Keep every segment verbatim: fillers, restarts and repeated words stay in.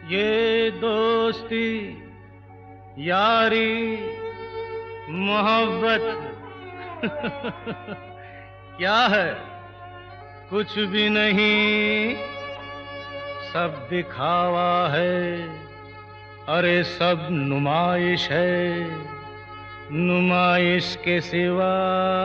ये दोस्ती यारी मोहब्बत क्या है? कुछ भी नहीं, सब दिखावा है। अरे सब नुमाइश है, नुमाइश के सिवा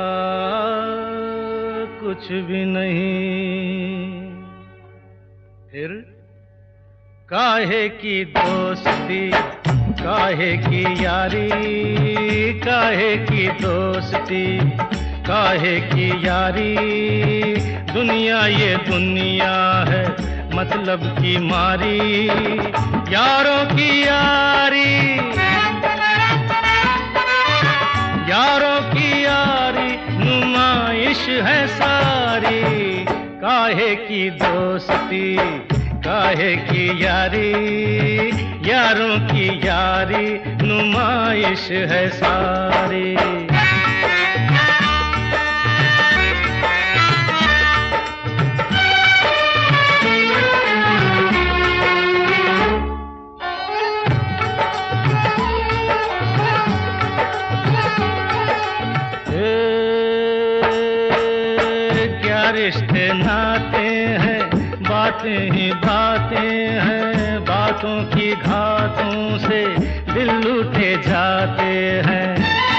कुछ भी नहीं। फिर काहे की दोस्ती, काहे की यारी, काहे की दोस्ती, काहे की यारी। दुनिया ये दुनिया है मतलब की मारी, यारों की यारी, यारों की यारी नुमाइश है सारी। काहे की दोस्ती, काहे की यारी, यारों की यारी नुमाइश है सारी। रिश्ते नाते हैं, बातें ही बातें हैं, बातों की घातों से दिल लूटे जाते हैं।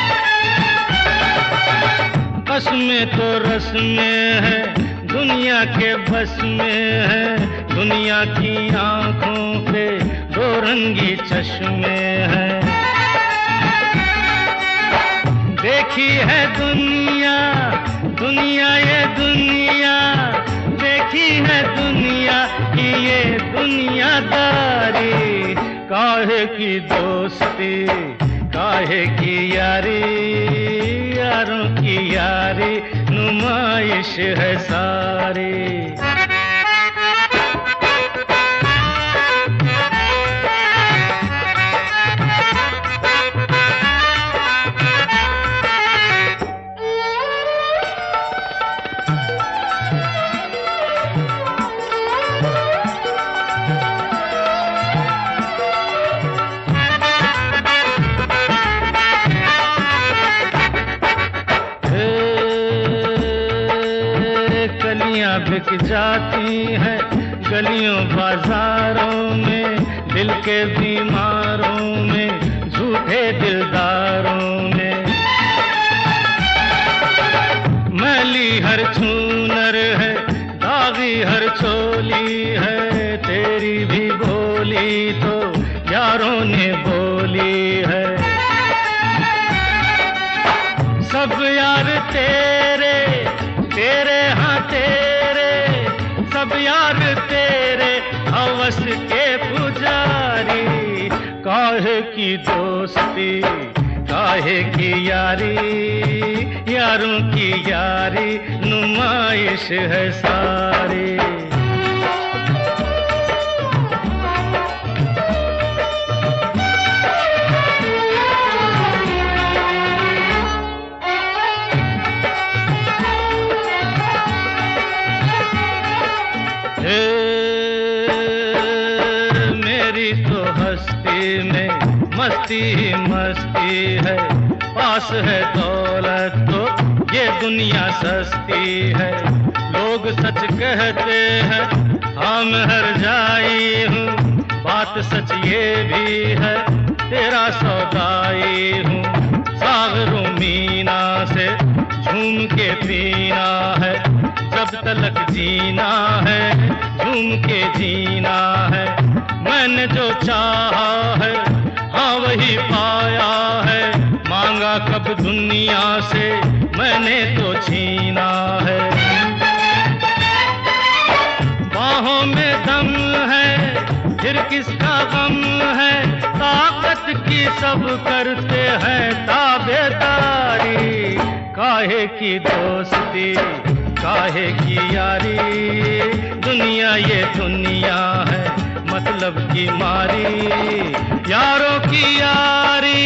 कसमें तो रस्में हैं, दुनिया के बस में है, दुनिया की आंखों पे दो रंगी चश्मे हैं। देखी है दुनिया, दुनिया ये दुनिया, देखी है दुनिया की ये दुनियादारी। काहे की दोस्ती, काहे की यारी, यारों की यारी नुमाइश है सारी। बिक जाती है गलियों बाजारों में, दिल के बीमारों में, झूठे दिलदारों में। मैली हर छूनर है, दागी हर चोली है, तेरी भी बोली तो यारों ने बोली है। सब यार तेरे, तेरे हाँ तेरे, सब यार तेरे हवस के पुजारी। काहे की दोस्ती, काहे की यारी, यारों की यारी नुमाइश है सारी। मेरी तो हस्ती में मस्ती ही मस्ती है, पास है दौलत तो ये दुनिया सस्ती है। लोग सच कहते हैं हाँ मैं हर जाई हूँ, बात सच ये भी है तेरा सौदाई हूँ। सागरों मीना से झूम के पीना है, जब तलक जीना है झूम के जीना है। मैंने जो चाहा है हाँ वही पाया है, मांगा कब दुनिया से मैंने तो छीना है। बाहों में दम है फिर किसका गम है, ताकत की सब करते हैं ताबेदारी। काहे की दोस्ती, काहे की यारी, दुनिया ये दुनिया है मतलब की मारी। यारों की यारी,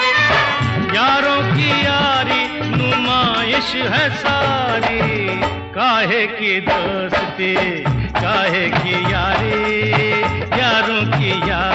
यारों की यारी नुमाइश है सारी। काहे की दोस्ती काहे की यारी, यारों की यारी।